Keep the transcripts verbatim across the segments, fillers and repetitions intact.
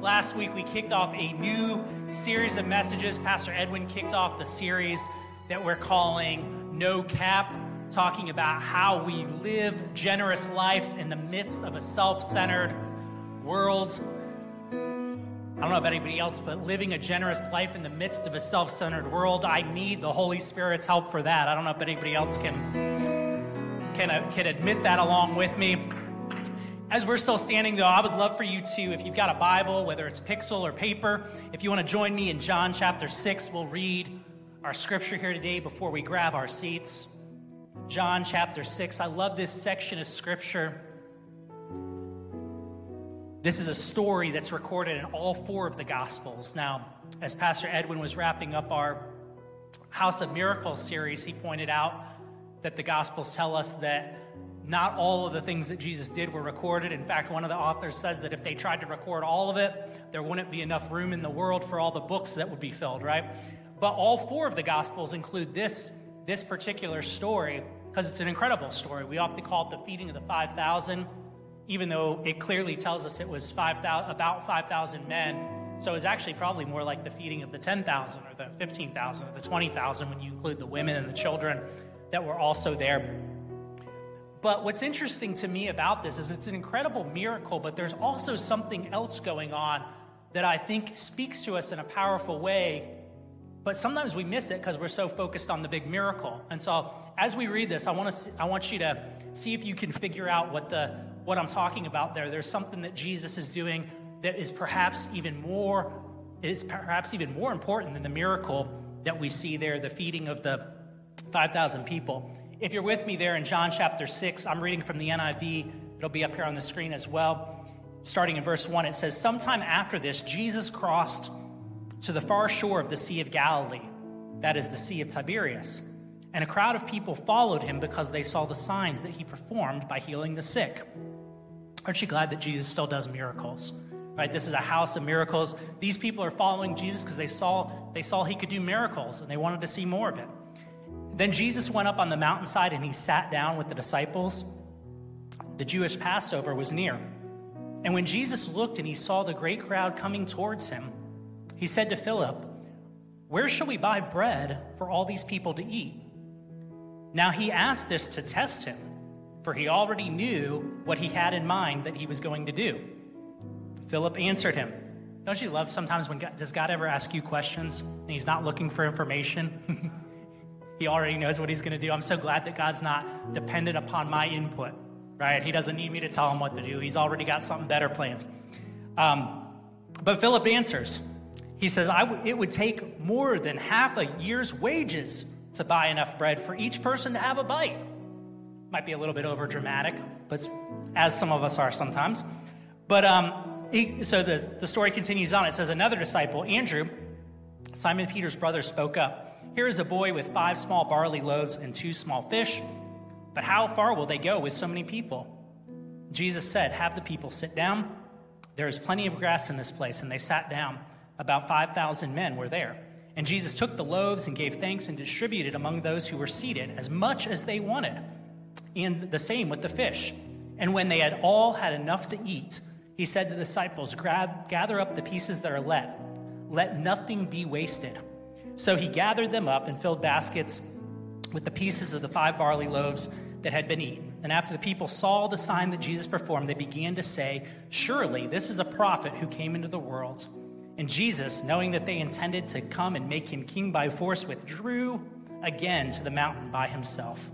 last week we kicked off a new series of messages. Pastor Edwin kicked off the series that we're calling No Cap, talking about how we live generous lives in the midst of a self-centered world. I don't know about anybody else, but living a generous life in the midst of a self-centered world, I need the Holy Spirit's help for that. I don't know if anybody else can, can, uh, can admit that along with me. As we're still standing, though, I would love for you to, if you've got a Bible, whether it's Pixel or paper, if you want to join me in John chapter six, we'll read our scripture here today before we grab our seats. John chapter six. I love this section of scripture. This is a story that's recorded in all four of the Gospels. Now, as Pastor Edwin was wrapping up our House of Miracles series, he pointed out that the Gospels tell us that not all of the things that Jesus did were recorded. In fact, one of the authors says that if they tried to record all of it, there wouldn't be enough room in the world for all the books that would be filled, right? But all four of the Gospels include this, this particular story because it's an incredible story. We often call it the feeding of the five thousand, even though it clearly tells us it was five thousand, about five thousand men. So it's actually probably more like the feeding of the ten thousand or the fifteen thousand or the twenty thousand when you include the women and the children that were also there. But what's interesting to me about this is it's an incredible miracle, but there's also something else going on that I think speaks to us in a powerful way, but sometimes we miss it because we're so focused on the big miracle. And so as we read this, I want to I want you to see if you can figure out what the what I'm talking about there. There's something that Jesus is doing that is perhaps even more is perhaps even more important than the miracle that we see there, the feeding of the five thousand people. If you're with me there in John chapter six, I'm reading from the N I V. It'll be up here on the screen as well. Starting in verse one, it says, "Sometime after this, Jesus crossed to the far shore of the Sea of Galilee, that is the Sea of Tiberias. And a crowd of people followed him because they saw the signs that he performed by healing the sick." Aren't you glad that Jesus still does miracles? Right? This is a house of miracles. These people are following Jesus because they saw they saw he could do miracles and they wanted to see more of it. Then Jesus went up on the mountainside and he sat down with the disciples. The Jewish Passover was near. And when Jesus looked and he saw the great crowd coming towards him, he said to Philip, "Where shall we buy bread for all these people to eat?" Now he asked this to test him, for he already knew what he had in mind that he was going to do. Philip answered him. Don't you love sometimes when God, does God ever ask you questions and he's not looking for information? He already knows what he's going to do. I'm so glad that God's not dependent upon my input, right? He doesn't need me to tell him what to do. He's already got something better planned. Um, but Philip answers. He says, I w- it would take more than half a year's wages to buy enough bread for each person to have a bite. Might be a little bit over dramatic, but as some of us are sometimes. But um, he, so the, the story continues on. It says, another disciple, Andrew, Simon Peter's brother, spoke up. "Here is a boy with five small barley loaves and two small fish, but how far will they go with so many people?" Jesus said, "Have the people sit down. There is plenty of grass in this place." And they sat down. About five thousand men were there. And Jesus took the loaves and gave thanks and distributed among those who were seated as much as they wanted, and the same with the fish. And when they had all had enough to eat, he said to the disciples, "Grab, gather up the pieces that are left. Let nothing be wasted." So he gathered them up and filled baskets with the pieces of the five barley loaves that had been eaten. And after the people saw the sign that Jesus performed, they began to say, "Surely this is a prophet who came into the world." And Jesus, knowing that they intended to come and make him king by force, withdrew again to the mountain by himself.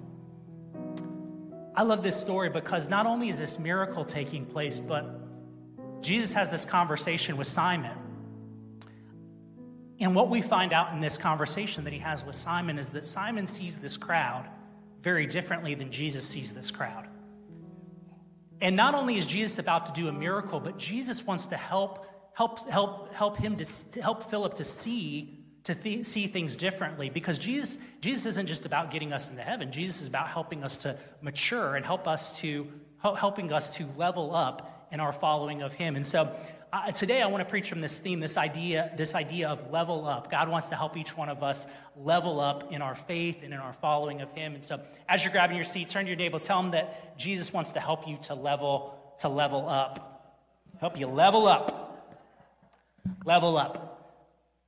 I love this story because not only is this miracle taking place, but Jesus has this conversation with Simon. And what we find out in this conversation that he has with Simon is that Simon sees this crowd very differently than Jesus sees this crowd. And not only is Jesus about to do a miracle, but Jesus wants to help help help help him to help Philip to see to th- see things differently, because Jesus Jesus isn't just about getting us into heaven. Jesus is about helping us to mature and help us to helping us to level up in our following of him. And so Uh, today I want to preach from this theme, this idea, this idea of level up. God wants to help each one of us level up in our faith and in our following of him. And so as you're grabbing your seat, turn to your neighbor, tell them that Jesus wants to help you to level, to level up. Help you level up. level up.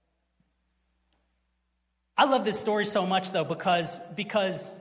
I love this story so much, though, because, because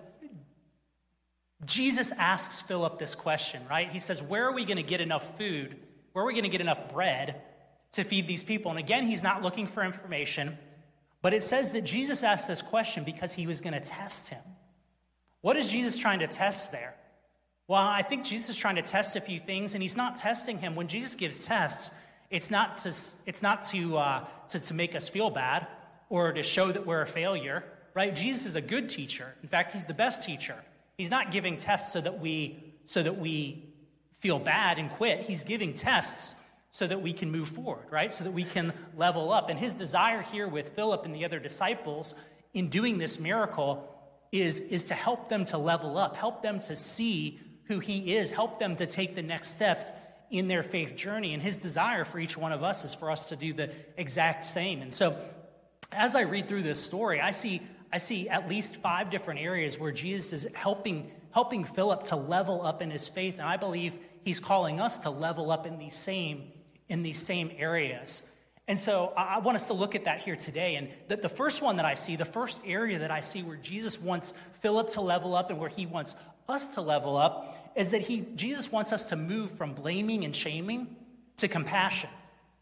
Jesus asks Philip this question, right? He says, where are we going to get enough food? Where are we going to get enough bread to feed these people? And again, he's not looking for information, but it says that Jesus asked this question because he was going to test him. What is Jesus trying to test there? Well, I think Jesus is trying to test a few things, and he's not testing him. When Jesus gives tests, it's not to it's not to uh, to, to make us feel bad or to show that we're a failure, right? Jesus is a good teacher. In fact, he's the best teacher. He's not giving tests so that we so that we feel bad and quit. He's giving tests so that we can move forward, right? So that we can level up. And his desire here with Philip and the other disciples in doing this miracle is, is to help them to level up, help them to see who he is, help them to take the next steps in their faith journey. And his desire for each one of us is for us to do the exact same. And so as I read through this story, I see I see at least five different areas where Jesus is helping helping Philip to level up in his faith. And I believe he's calling us to level up in these same in these same areas. And so I want us to look at that here today. And the, the first one that I see, the first area that I see where Jesus wants Philip to level up and where he wants us to level up is that he Jesus wants us to move from blaming and shaming to compassion.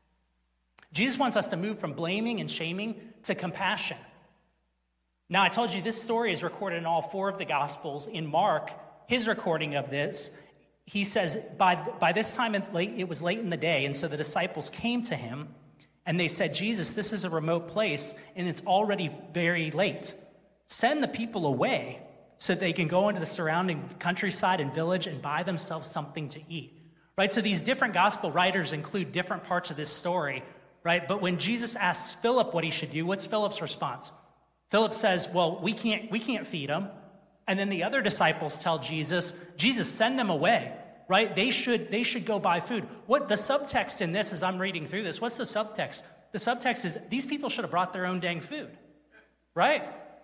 Jesus wants us to move from blaming and shaming to compassion. Now, I told you this story is recorded in all four of the Gospels. In Mark, his recording of this, he says, by, by this time it, late, it was late in the day, and so the disciples came to him, and they said, Jesus, this is a remote place, and it's already very late. Send the people away so they can go into the surrounding countryside and village and buy themselves something to eat. Right? So these different gospel writers include different parts of this story, right? But when Jesus asks Philip what he should do, what's Philip's response? Philip says, well, we can't we can't feed them. And then the other disciples tell Jesus, Jesus, send them away, right? They should they should go buy food. What the subtext in this, as I'm reading through this, what's the subtext? The subtext is these people should have brought their own dang food, right?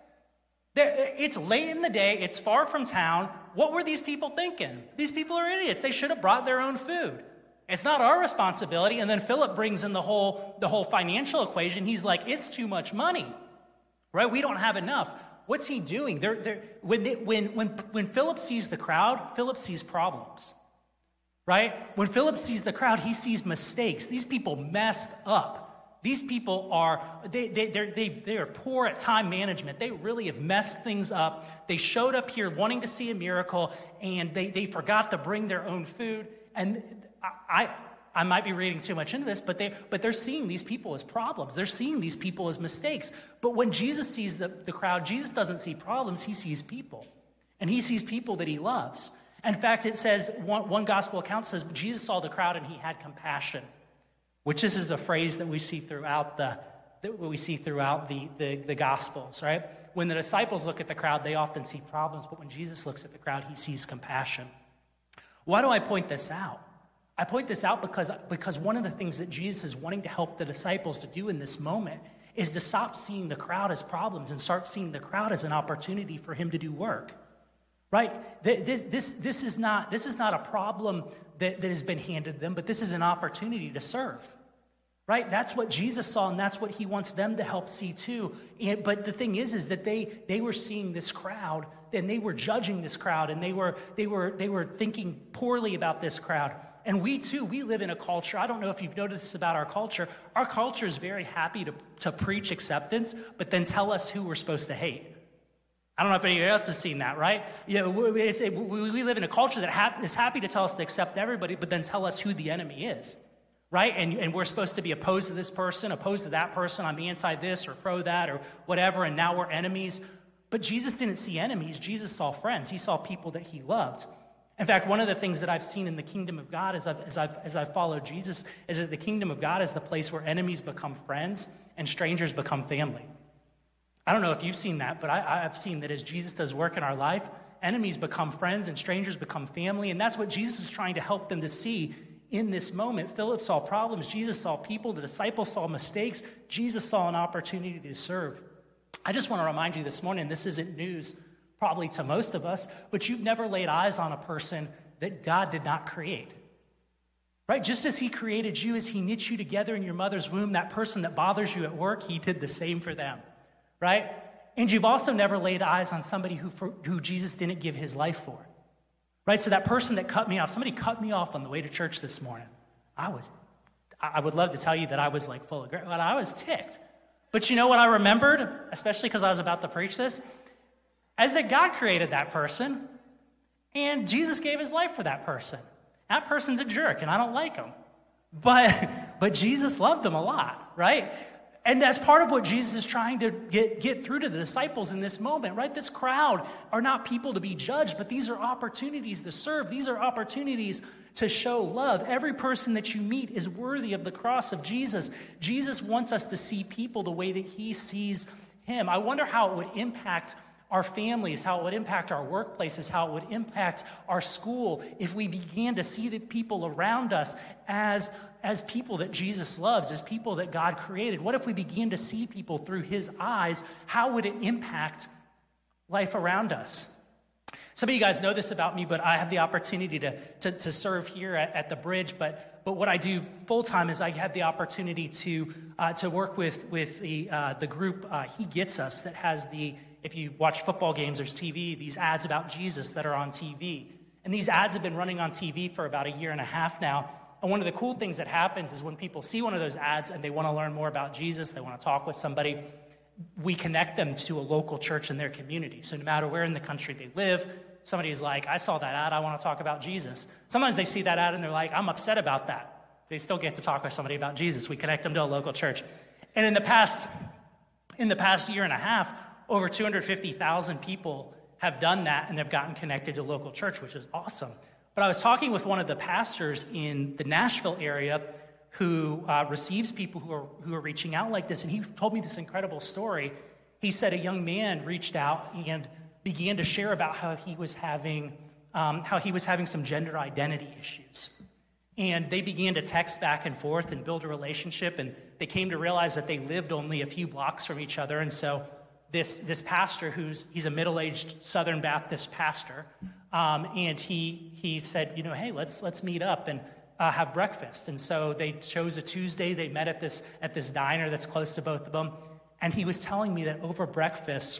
They're, it's late in the day. It's far from town. What were these people thinking? These people are idiots. They should have brought their own food. It's not our responsibility. And then Philip brings in the whole the whole financial equation. He's like, it's too much money. Right? We don't have enough. What's he doing? They're, they're, when, they, when, when, when Philip sees the crowd, Philip sees problems. Right? When Philip sees the crowd, he sees mistakes. These people messed up. These people are, they, they, they're, they, they are poor at time management. They really have messed things up. They showed up here wanting to see a miracle, and they, they forgot to bring their own food. And I... I I might be reading too much into this, but, they, but they're seeing these people as problems. They're seeing these people as mistakes. But when Jesus sees the, the crowd, Jesus doesn't see problems. He sees people. And he sees people that he loves. In fact, it says, one, one gospel account says, Jesus saw the crowd and he had compassion, which this is a phrase that we see throughout the that we see throughout the, the, the Gospels, right? When the disciples look at the crowd, they often see problems. But when Jesus looks at the crowd, he sees compassion. Why do I point this out? I point this out because, because one of the things that Jesus is wanting to help the disciples to do in this moment is to stop seeing the crowd as problems and start seeing the crowd as an opportunity for him to do work. Right? This, this, this, is, not, this is not a problem that, that has been handed them, but this is an opportunity to serve. Right? That's what Jesus saw, and that's what he wants them to help see too. And, but the thing is, is that they, they were seeing this crowd, and they were judging this crowd, and they were, they were, they were thinking poorly about this crowd. And we, too, we live in a culture. I don't know if you've noticed this about our culture. Our culture is very happy to, to preach acceptance, but then tell us who we're supposed to hate. I don't know if anybody else has seen that, right? Yeah, it's, it, we live in a culture that ha- is happy to tell us to accept everybody, but then tell us who the enemy is, right? And, and we're supposed to be opposed to this person, opposed to that person. I'm anti this or pro that or whatever, and now we're enemies. But Jesus didn't see enemies. Jesus saw friends. He saw people that he loved. In fact, one of the things that I've seen in the kingdom of God as I've, as I've, as I've followed Jesus is that the kingdom of God is the place where enemies become friends and strangers become family. I don't know if you've seen that, but I, I've seen that as Jesus does work in our life, enemies become friends and strangers become family, and that's what Jesus is trying to help them to see in this moment. Philip saw problems. Jesus saw people. The disciples saw mistakes. Jesus saw an opportunity to serve. I just want to remind you this morning, this isn't news probably to most of us, but you've never laid eyes on a person that God did not create. right? Just as he created you, as he knit you together in your mother's womb, that person that bothers you at work, he did the same for them, right? And you've also never laid eyes on somebody who, for, who Jesus didn't give his life for, right? So that person that cut me off, somebody cut me off on the way to church this morning. I was, I would love to tell you that I was like full of, but I was ticked. But you know what I remembered, especially because I was about to preach this, is that God created that person, and Jesus gave his life for that person. That person's a jerk, and I don't like him. But, but Jesus loved him a lot, right? And that's part of what Jesus is trying to get, get through to the disciples in this moment, right? This crowd are not people to be judged, but these are opportunities to serve. These are opportunities to show love. Every person that you meet is worthy of the cross of Jesus. Jesus wants us to see people the way that he sees him. I wonder how it would impact our families, how it would impact our workplaces, how it would impact our school if we began to see the people around us as, as people that Jesus loves, as people that God created. What if we began to see people through his eyes? How would it impact life around us? Some of you guys know this about me, but I have the opportunity to, to, to serve here at, at the Bridge. But, but what I do full-time is I have the opportunity to, uh, to work with, with the, uh, the group uh, He Gets Us that has the, if you watch football games, there's T V, these ads about Jesus that are on T V. And these ads have been running on T V for about a year and a half now. And one of the cool things that happens is when people see one of those ads and they want to learn more about Jesus, they want to talk with somebody, we connect them to a local church in their community. So no matter where in the country they live, somebody's like, I saw that ad, I want to talk about Jesus. Sometimes they see that ad and they're like, I'm upset about that. They still get to talk with somebody about Jesus. We connect them to a local church. And in the past, in the past year and a half, over two hundred fifty thousand people have done that and have gotten connected to a local church, which is awesome. But I was talking with one of the pastors in the Nashville area who uh, receives people who are who are reaching out like this, and he told me this incredible story. He said a young man reached out and began to share about how he was having um, how he was having some gender identity issues. And they began to text back and forth and build a relationship, and they came to realize that they lived only a few blocks from each other. And so this this pastor, who's he's a middle-aged Southern Baptist pastor, um, and he he said, you know, hey, let's let's meet up and uh, have breakfast. And so they chose a Tuesday. They met at this at this diner that's close to both of them. And he was telling me that over breakfast,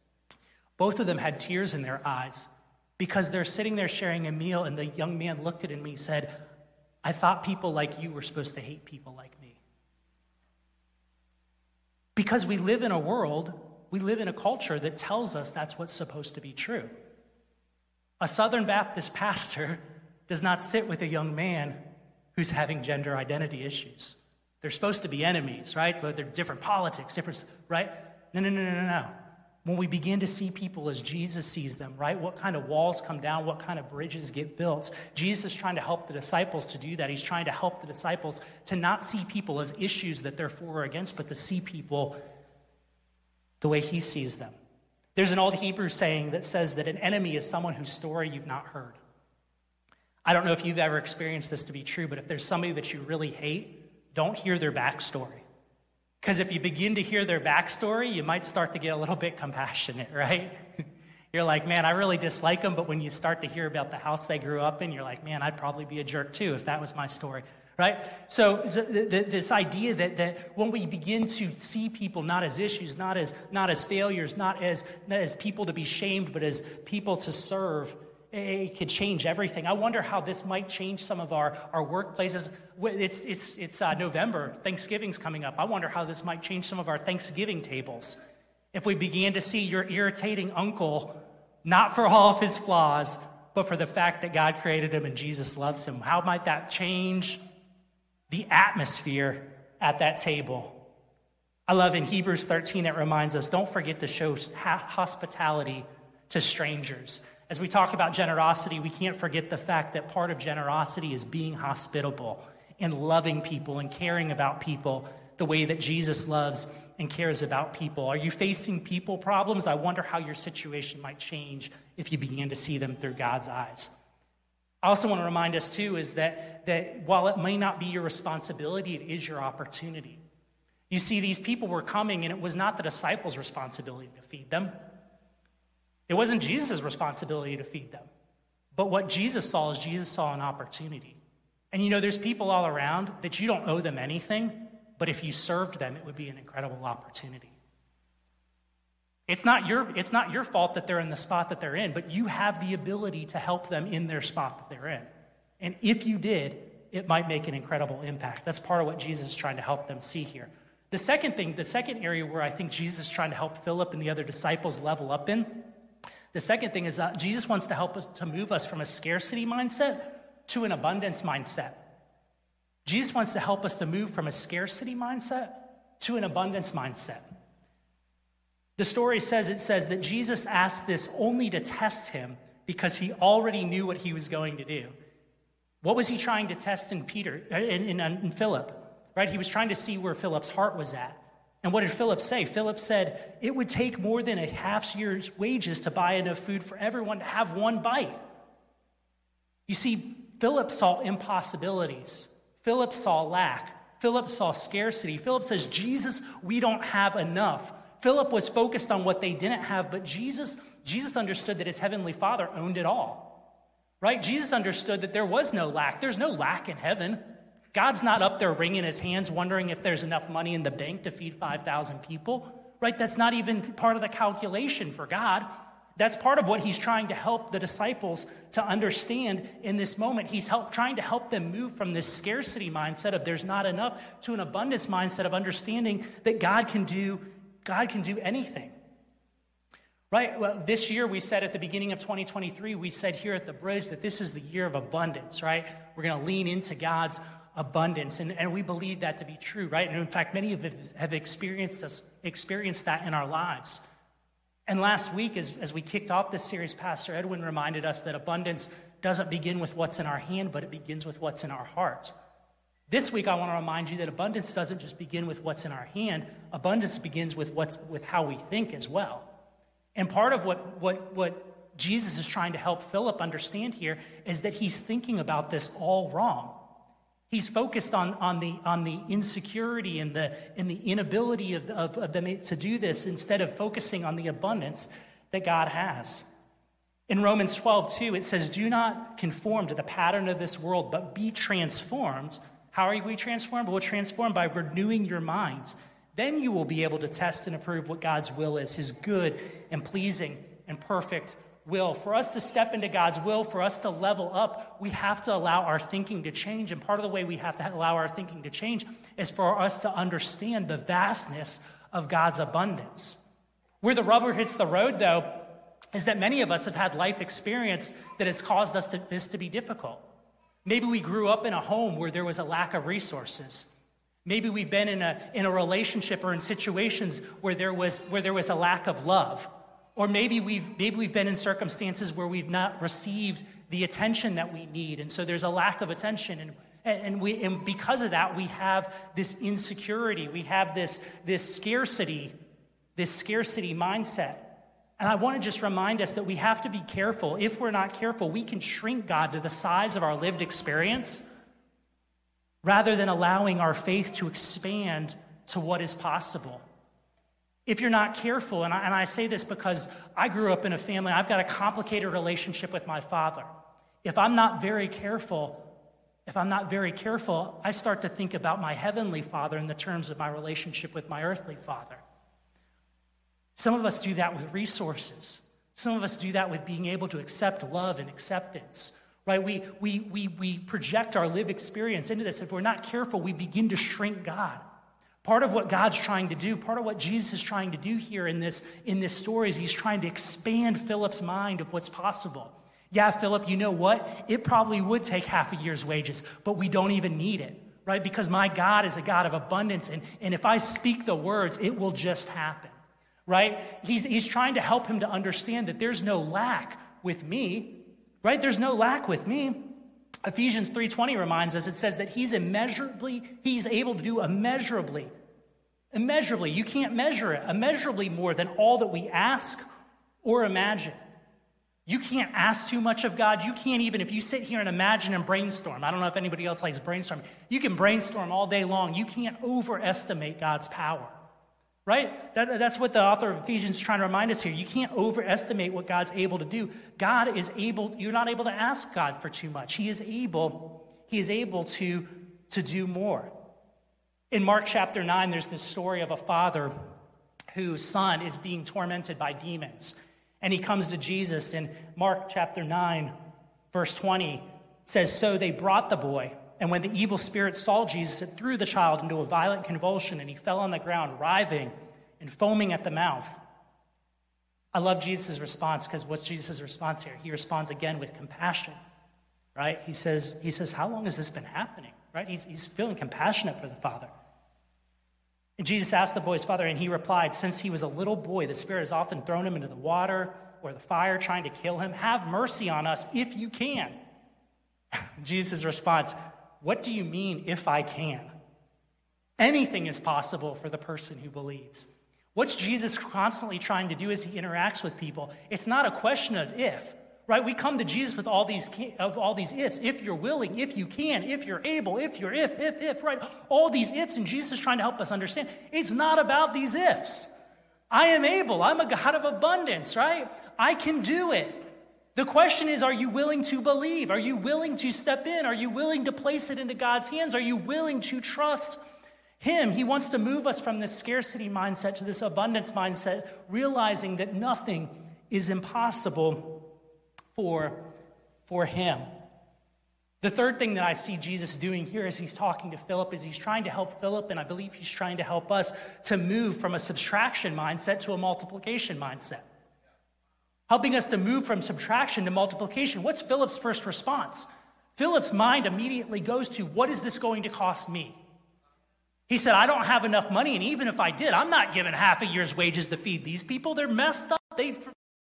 both of them had tears in their eyes because they're sitting there sharing a meal, and the young man looked at me and said, I thought people like you were supposed to hate people like me. Because we live in a world, we live in a culture that tells us that's what's supposed to be true. A Southern Baptist pastor does not sit with a young man who's having gender identity issues. They're supposed to be enemies, right? But they're different politics, different, right? No, no, no, no, no, no. When we begin to see people as Jesus sees them, right? What kind of walls come down? What kind of bridges get built? Jesus is trying to help the disciples to do that. He's trying to help the disciples to not see people as issues that they're for or against, but to see people the way he sees them. There's an old Hebrew saying that says that an enemy is someone whose story you've not heard. I don't know if you've ever experienced this to be true, but if there's somebody that you really hate, don't hear their backstory. Because if you begin to hear their backstory, you might start to get a little bit compassionate, right? You're like, man, I really dislike them, but when you start to hear about the house they grew up in, you're like, man, I'd probably be a jerk too if that was my story, right? So th- th- this idea that, that when we begin to see people not as issues, not as not as failures, not as, not as people to be shamed, but as people to serve, it could change everything. I wonder how this might change some of our, our workplaces. It's it's it's uh, November. Thanksgiving's coming up. I wonder how this might change some of our Thanksgiving tables. If we began to see your irritating uncle, not for all of his flaws, but for the fact that God created him and Jesus loves him, how might that change the atmosphere at that table? I love in Hebrews thirteen, it reminds us, don't forget to show hospitality to strangers. As we talk about generosity, we can't forget the fact that part of generosity is being hospitable and loving people and caring about people the way that Jesus loves and cares about people. Are you facing people problems? I wonder how your situation might change if you begin to see them through God's eyes. I also want to remind us, too, is that, that while it may not be your responsibility, it is your opportunity. You see, these people were coming, and it was not the disciples' responsibility to feed them. It wasn't Jesus' responsibility to feed them. But what Jesus saw is Jesus saw an opportunity. And you know, there's people all around that you don't owe them anything, but if you served them, it would be an incredible opportunity. It's not your, it's not your fault that they're in the spot that they're in, but you have the ability to help them in their spot that they're in. And if you did, it might make an incredible impact. That's part of what Jesus is trying to help them see here. The second thing, the second area where I think Jesus is trying to help Philip and the other disciples level up in, the second thing is that Jesus wants to help us to move us from a scarcity mindset to an abundance mindset. Jesus wants to help us to move from a scarcity mindset to an abundance mindset. The story says, it says that Jesus asked this only to test him because he already knew what he was going to do. What was he trying to test in Peter, in, in, in Philip? Right? He was trying to see where Philip's heart was at. And what did Philip say? Philip said, it would take more than a half year's wages to buy enough food for everyone to have one bite. You see, Philip saw impossibilities. Philip saw lack. Philip saw scarcity. Philip says, Jesus, we don't have enough. Philip was focused on what they didn't have, but Jesus, Jesus understood that his heavenly Father owned it all. Right? Jesus understood that there was no lack. There's no lack in heaven. God's not up there wringing his hands, wondering if there's enough money in the bank to feed five thousand people. Right? That's not even part of the calculation for God. That's part of what he's trying to help the disciples to understand in this moment. He's help, trying to help them move from this scarcity mindset of there's not enough to an abundance mindset of understanding that God can do, God can do anything. Right? Well, this year we said at the beginning of twenty twenty-three, we said here at the Bridge that this is the year of abundance, right? We're going to lean into God's abundance, and, and we believe that to be true, right? And in fact, many of us have experienced us, experienced that in our lives. And last week, as, as we kicked off this series, Pastor Edwin reminded us that abundance doesn't begin with what's in our hand, but it begins with what's in our heart. This week, I want to remind you that abundance doesn't just begin with what's in our hand. Abundance begins with what's with how we think as well. And part of what, what, what Jesus is trying to help Philip understand here is that he's thinking about this all wrong. He's focused on, on, the, on the insecurity and the, and the inability of, of, of them to do this instead of focusing on the abundance that God has. In Romans twelve two, it says, do not conform to the pattern of this world, but be transformed. How are we transformed? Well, transformed by renewing your minds. Then you will be able to test and approve what God's will is, his good and pleasing and perfect will. For us to step into God's will, for us to level up, we have to allow our thinking to change. And part of the way we have to allow our thinking to change is for us to understand the vastness of God's abundance. Where the rubber hits the road, though, is that many of us have had life experience that has caused us to, this to be difficult. Maybe we grew up in a home where there was a lack of resources. Maybe we've been in a in a relationship or in situations where there was where there was a lack of love. Or maybe we've maybe we've been in circumstances where we've not received the attention that we need, and so there's a lack of attention, and and we and because of that we have this insecurity, we have this this scarcity, this scarcity mindset. And I want to just remind us that we have to be careful. If we're not careful, we can shrink God to the size of our lived experience, rather than allowing our faith to expand to what is possible. If you're not careful, and I, and I say this because I grew up in a family, I've got a complicated relationship with my father. If I'm not very careful, if I'm not very careful, I start to think about my heavenly Father in the terms of my relationship with my earthly father. Some of us do that with resources. Some of us do that with being able to accept love and acceptance. Right? We, we, we, we project our lived experience into this. If we're not careful, we begin to shrink God. Part of what God's trying to do, part of what Jesus is trying to do here in this, in this story is he's trying to expand Philip's mind of what's possible. Yeah, Philip, you know what? It probably would take half a year's wages, but we don't even need it, right? Because my God is a God of abundance, and, and if I speak the words, it will just happen, right? He's, he's trying to help him to understand that there's no lack with me. Right? There's no lack with me. Ephesians three twenty reminds us, it says that he's immeasurably, he's able to do immeasurably, immeasurably, you can't measure it, immeasurably more than all that we ask or imagine. You can't ask too much of God. You can't even, if you sit here and imagine and brainstorm, I don't know if anybody else likes brainstorming, you can brainstorm all day long. You can't overestimate God's power. Right? That, that's what the author of Ephesians is trying to remind us here. You can't overestimate what God's able to do. God is able, you're not able to ask God for too much. He is able, he is able to, to do more. In Mark chapter nine, there's this story of a father whose son is being tormented by demons. And he comes to Jesus in Mark chapter nine, verse twenty, says, "So they brought the boy, and when the evil spirit saw Jesus, it threw the child into a violent convulsion, and he fell on the ground, writhing and foaming at the mouth." I love Jesus' response, because what's Jesus' response here? He responds again with compassion, right? He says, he says, "How long has this been happening?" Right? He's, he's feeling compassionate for the father. And Jesus asked the boy's father, and he replied, "Since he was a little boy, the Spirit has often thrown him into the water or the fire, trying to kill him. Have mercy on us if you can." Jesus' response, "What do you mean, if I can?" Anything is possible for the person who believes. What's Jesus constantly trying to do as he interacts with people? It's not a question of if, right? We come to Jesus with all these of all these ifs. If you're willing, if you can, if you're able, if you're if, if, if, right? All these ifs, and Jesus is trying to help us understand. It's not about these ifs. I am able. I'm a God of abundance, right? I can do it. The question is, are you willing to believe? Are you willing to step in? Are you willing to place it into God's hands? Are you willing to trust Him? He wants to move us from this scarcity mindset to this abundance mindset, realizing that nothing is impossible for, for Him. The third thing that I see Jesus doing here as he's talking to Philip is he's trying to help Philip, and I believe he's trying to help us to move from a subtraction mindset to a multiplication mindset. Helping us to move from subtraction to multiplication. What's Philip's first response? Philip's mind immediately goes to, what is this going to cost me? He said, I don't have enough money, and even if I did, I'm not giving half a year's wages to feed these people. They're messed up. They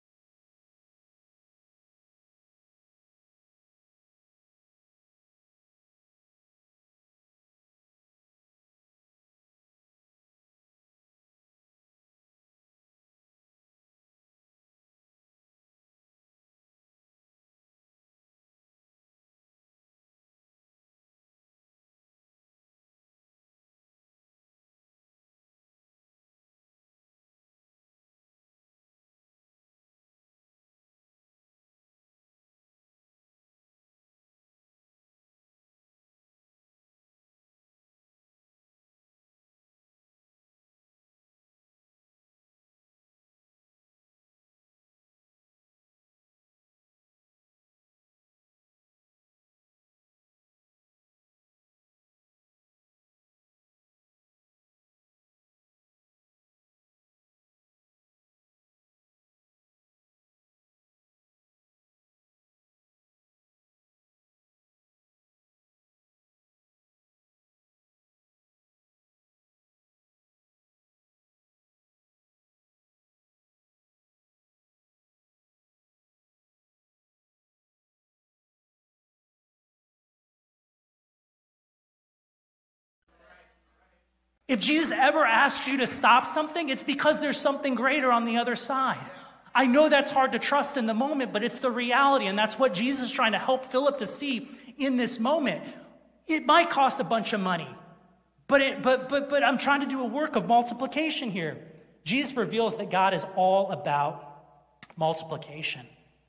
If Jesus ever asks you to stop something, it's because there's something greater on the other side. I know that's hard to trust in the moment, but it's the reality, and that's what Jesus is trying to help Philip to see in this moment. It might cost a bunch of money, but it, but but but I'm trying to do a work of multiplication here. Jesus reveals that God is all about multiplication.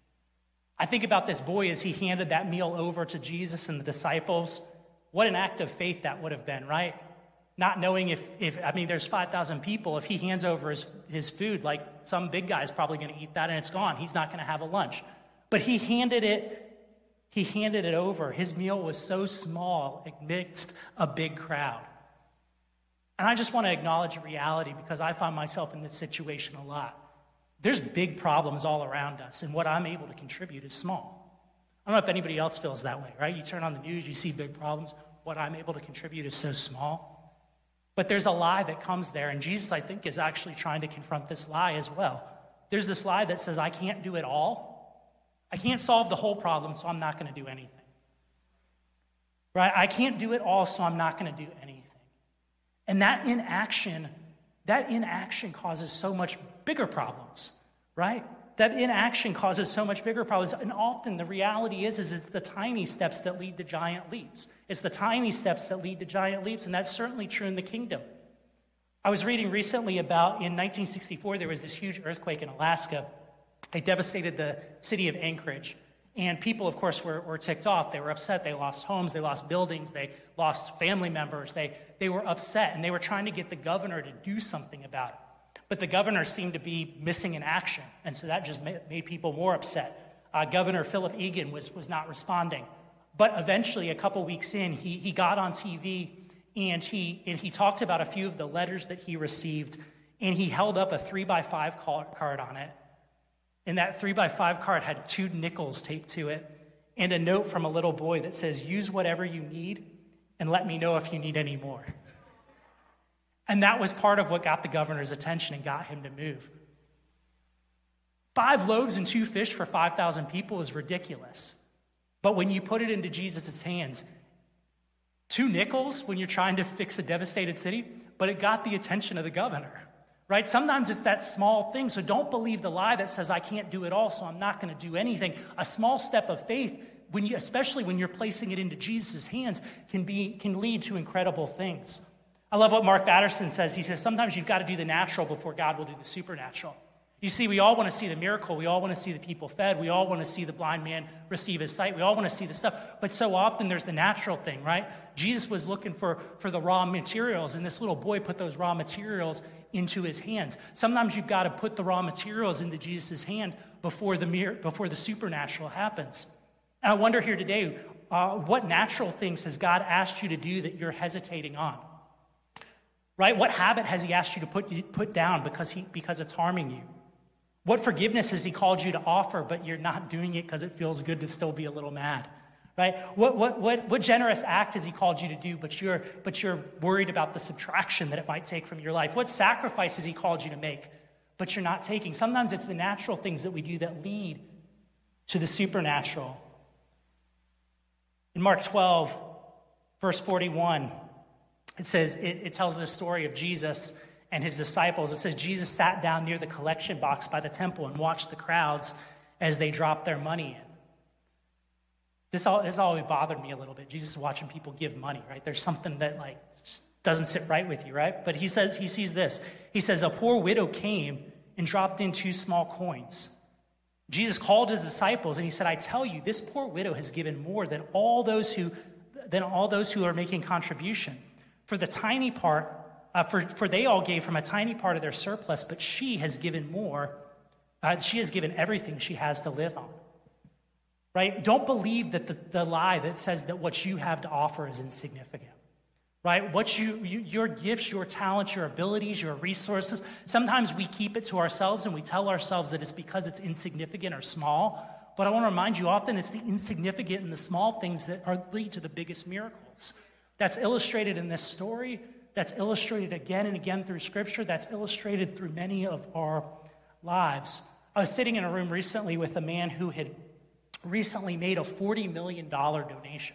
I think about this boy as he handed that meal over to Jesus and the disciples. What an act of faith that would have been, right? Not knowing if, if I mean, there's five thousand people. If he hands over his, his food, like some big guy's probably going to eat that and it's gone. He's not going to have a lunch. But he handed it, he handed it over. His meal was so small, it mixed a big crowd. And I just want to acknowledge a reality because I find myself in this situation a lot. There's big problems all around us, and what I'm able to contribute is small. I don't know if anybody else feels that way, right? You turn on the news, you see big problems. What I'm able to contribute is so small. But there's a lie that comes there, and Jesus, I think, is actually trying to confront this lie as well. There's this lie that says, I can't do it all. I can't solve the whole problem, so I'm not going to do anything. Right? I can't do it all, so I'm not going to do anything. And that inaction, that inaction causes so much bigger problems, right? That inaction causes so much bigger problems. And often the reality is, is it's the tiny steps that lead to giant leaps. It's the tiny steps that lead to giant leaps, and that's certainly true in the kingdom. I was reading recently about, in nineteen sixty-four, there was this huge earthquake in Alaska. It devastated the city of Anchorage. And people, of course, were, were ticked off. They were upset. They lost homes. They lost buildings. They lost family members. They, they were upset, and they were trying to get the governor to do something about it. But the governor seemed to be missing in action, and so that just made, made people more upset. Uh, Governor Philip Egan was, was not responding. But eventually, a couple weeks in, he, he got on T V, and he, and he talked about a few of the letters that he received, and he held up a three by five card on it. And that three by five card had two nickels taped to it and a note from a little boy that says, use whatever you need and let me know if you need any more. And that was part of what got the governor's attention and got him to move. Five loaves and two fish for five thousand people is ridiculous. But when you put it into Jesus' hands, two nickels when you're trying to fix a devastated city, but it got the attention of the governor. Right? Sometimes it's that small thing. So don't believe the lie that says, I can't do it all, so I'm not going to do anything. A small step of faith, when you, especially when you're placing it into Jesus' hands, can be can lead to incredible things. I love what Mark Batterson says. He says, sometimes you've got to do the natural before God will do the supernatural. You see, we all want to see the miracle. We all want to see the people fed. We all want to see the blind man receive his sight. We all want to see the stuff. But so often there's the natural thing, right? Jesus was looking for, for the raw materials, and this little boy put those raw materials into his hands. Sometimes you've got to put the raw materials into Jesus' hand before the mir- before the supernatural happens. And I wonder here today, uh, what natural things has God asked you to do that you're hesitating on? Right? What habit has he asked you to put, put down because he because it's harming you? What forgiveness has he called you to offer, but you're not doing it because it feels good to still be a little mad? Right? What, what, what, what generous act has he called you to do, but you're, but you're worried about the subtraction that it might take from your life? What sacrifice has he called you to make, but you're not taking? Sometimes it's the natural things that we do that lead to the supernatural. In Mark twelve, verse forty-one, it says, it, it tells the story of Jesus and his disciples. It says, Jesus sat down near the collection box by the temple and watched the crowds as they dropped their money in. This, all, this always bothered me a little bit. Jesus watching people give money, right? There's something that like just doesn't sit right with you, right? But he says, he sees this. He says, a poor widow came and dropped in two small coins. Jesus called his disciples and he said, I tell you, this poor widow has given more than all those who, than all those who are making contribution. For the tiny part, uh, for, for they all gave from a tiny part of their surplus, but she has given more. Uh, she has given everything she has to live on. Right? Don't believe that the, the lie that says that what you have to offer is insignificant. Right? What you, you, your gifts, your talents, your abilities, your resources, sometimes we keep it to ourselves and we tell ourselves that it's because it's insignificant or small. But I want to remind you, often it's the insignificant and the small things that are lead to the biggest miracles. That's illustrated in this story. That's illustrated again and again through Scripture. That's illustrated through many of our lives. I was sitting in a room recently with a man who had recently made a forty million dollars donation.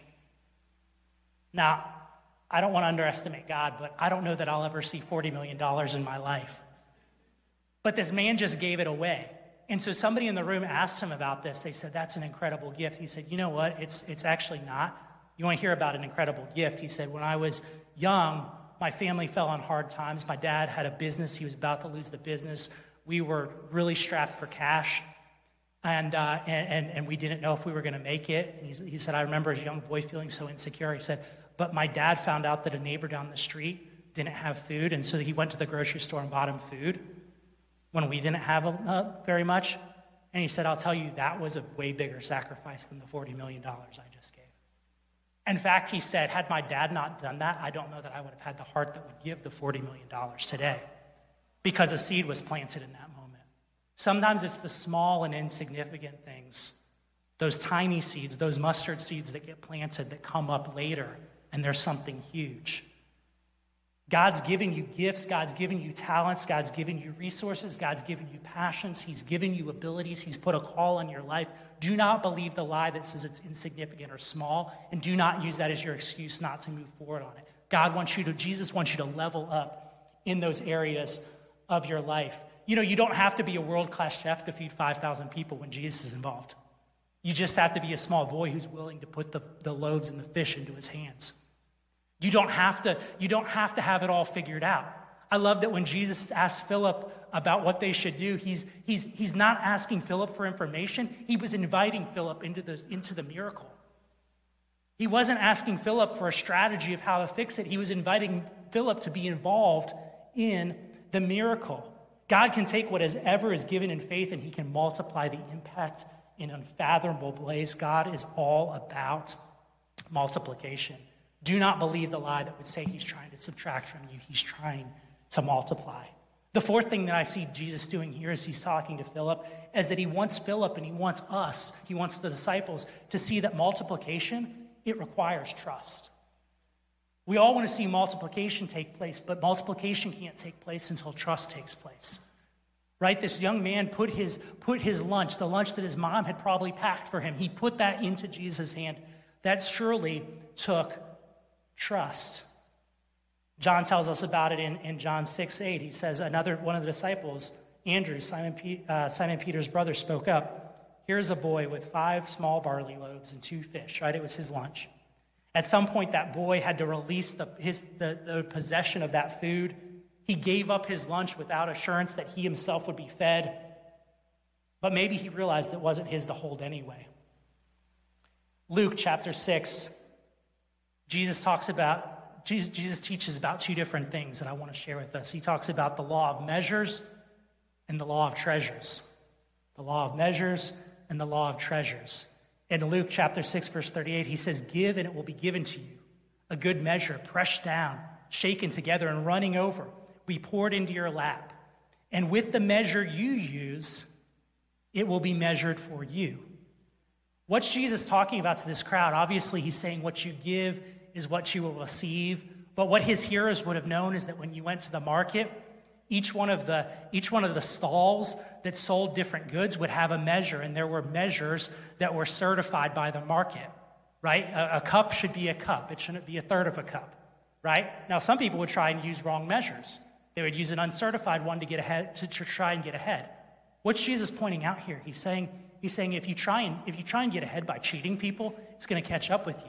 Now, I don't want to underestimate God, but I don't know that I'll ever see forty million dollars in my life. But this man just gave it away. And so somebody in the room asked him about this. They said, that's an incredible gift. He said, you know what? It's, it's actually not. You want to hear about an incredible gift? He said, when I was young, my family fell on hard times. My dad had a business. He was about to lose the business. We were really strapped for cash. And, uh, and and we didn't know if we were going to make it. And he, he said, I remember as a young boy feeling so insecure. He said, but my dad found out that a neighbor down the street didn't have food, and so he went to the grocery store and bought him food when we didn't have uh, very much. And he said, I'll tell you, that was a way bigger sacrifice than the forty million dollars I just gave. In fact, he said, had my dad not done that, I don't know that I would have had the heart that would give the forty million dollars today, because a seed was planted in that moment. Sometimes it's the small and insignificant things, those tiny seeds, those mustard seeds that get planted that come up later, and there's something huge. God's giving you gifts, God's giving you talents, God's giving you resources, God's giving you passions, he's giving you abilities, he's put a call on your life. Do not believe the lie that says it's insignificant or small, and do not use that as your excuse not to move forward on it. God wants you to, Jesus wants you to level up in those areas of your life. You know, you don't have to be a world-class chef to feed five thousand people when Jesus is involved. You just have to be a small boy who's willing to put the, the loaves and the fish into his hands. You don't have to, you don't have to have it all figured out. I I love that when Jesus asked Philip about what they should do, he's, he's, he's not asking Philip for information. He was inviting Philip into the, into the miracle. He wasn't asking Philip for a strategy of how to fix it. He was inviting Philip to be involved in the miracle. God can take whatever is given in faith and he can multiply the impact in unfathomable ways. God is all about multiplication. Do not believe the lie that would say he's trying to subtract from you. He's trying to multiply. The fourth thing that I see Jesus doing here as he's talking to Philip is that he wants Philip and he wants us, he wants the disciples to see that multiplication, it requires trust. We all want to see multiplication take place, but multiplication can't take place until trust takes place. Right? This young man put his, put his lunch, the lunch that his mom had probably packed for him, he put that into Jesus' hand. That surely took trust. John tells us about it in, in John six eight. He says, another one of the disciples, Andrew, Simon, P, uh, Simon Peter's brother, spoke up. Here's a boy with five small barley loaves and two fish, right? It was his lunch. At some point, that boy had to release the, his, the, the possession of that food. He gave up his lunch without assurance that he himself would be fed. But maybe he realized it wasn't his to hold anyway. Luke chapter six, Jesus talks about Jesus, Jesus teaches about two different things that I want to share with us. He talks about the law of measures and the law of treasures. The law of measures and the law of treasures. In Luke chapter six, verse thirty-eight, he says, give and it will be given to you. A good measure, pressed down, shaken together, and running over, be poured into your lap. And with the measure you use, it will be measured for you. What's Jesus talking about to this crowd? Obviously, he's saying what you give is what you will receive. But what his hearers would have known is that when you went to the market, each one of the each one of the stalls that sold different goods would have a measure, and there were measures that were certified by the market, right? A, a cup should be a cup. It shouldn't be a third of a cup, right? Now, some people would try and use wrong measures. They would use an uncertified one to get ahead, to, to try and get ahead. What's Jesus pointing out here? He's saying, he's saying if you try and if you try and get ahead by cheating people, it's going to catch up with you.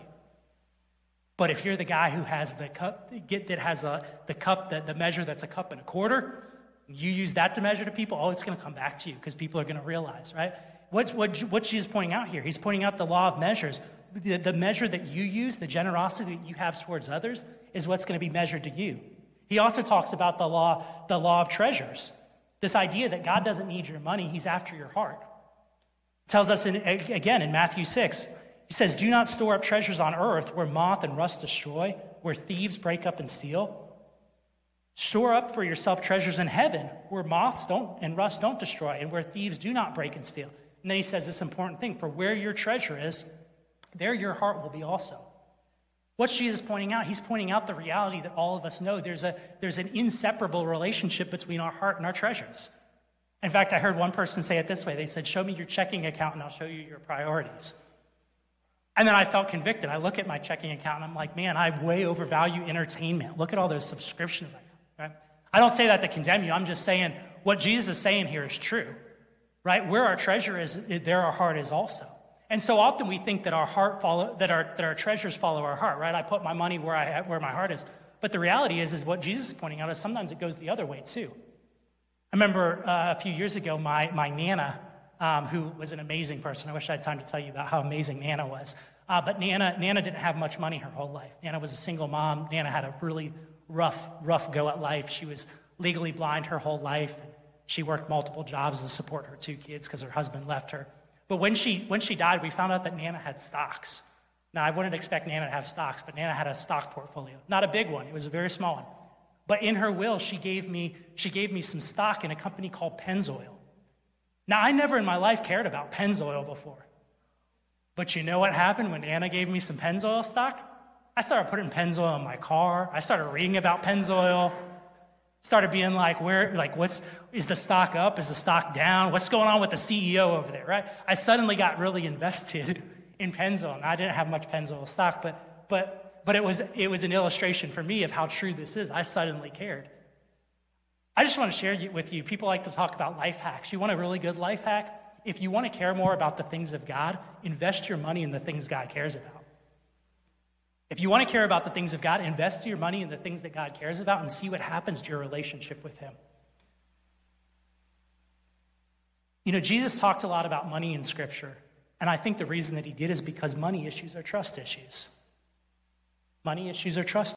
But if you're the guy who has the cup, get that has a the cup, the, the measure that's a cup and a quarter, you use that to measure to people, oh, it's going to come back to you because people are going to realize, right? What's what what Jesus pointing out here? He's pointing out the law of measures. The, the measure that you use, the generosity that you have towards others, is what's going to be measured to you. He also talks about the law, the law of treasures. This idea that God doesn't need your money, he's after your heart. It tells us in, again in Matthew six. He says, do not store up treasures on earth where moth and rust destroy, where thieves break up and steal. Store up for yourself treasures in heaven where moths don't and rust don't destroy and where thieves do not break and steal. And then he says this important thing, for where your treasure is, there your heart will be also. What's Jesus pointing out? He's pointing out the reality that all of us know. There's a there's an inseparable relationship between our heart and our treasures. In fact, I heard one person say it this way. They said, show me your checking account and I'll show you your priorities. And then I felt convicted. I look at my checking account and I'm like, man, I way overvalue entertainment. Look at all those subscriptions I have, right? I don't say that to condemn you. I'm just saying what Jesus is saying here is true, right? Where our treasure is, there our heart is also. And so often we think that our heart follow, that our that our treasures follow our heart, right? I put my money where I have, where my heart is. But the reality is, is what Jesus is pointing out is sometimes it goes the other way too. I remember uh, a few years ago, my my Nana, Um, who was an amazing person. I wish I had time to tell you about how amazing Nana was. Uh, but Nana, Nana didn't have much money her whole life. Nana was a single mom. Nana had a really rough, rough go at life. She was legally blind her whole life. She worked multiple jobs to support her two kids because her husband left her. But when she when she died, we found out that Nana had stocks. Now, I wouldn't expect Nana to have stocks, but Nana had a stock portfolio. Not a big one. It was a very small one. But in her will, she gave me she gave me some stock in a company called Pennzoil. Now, I never in my life cared about Pennzoil before. But you know what happened when Nana gave me some Pennzoil stock? I started putting Pennzoil in my car. I started reading about Pennzoil. Started being like, where, like, what's, is the stock up? Is the stock down? What's going on with the C E O over there, right? I suddenly got really invested in Pennzoil. Now, I didn't have much Pennzoil stock, but but but it was it was an illustration for me of how true this is. I suddenly cared. I just want to share with you, people like to talk about life hacks. You want a really good life hack? If you want to care more about the things of God, invest your money in the things God cares about. If you want to care about the things of God, invest your money in the things that God cares about and see what happens to your relationship with him. You know, Jesus talked a lot about money in Scripture, and I think the reason that he did is because money issues are trust issues. Money issues are trust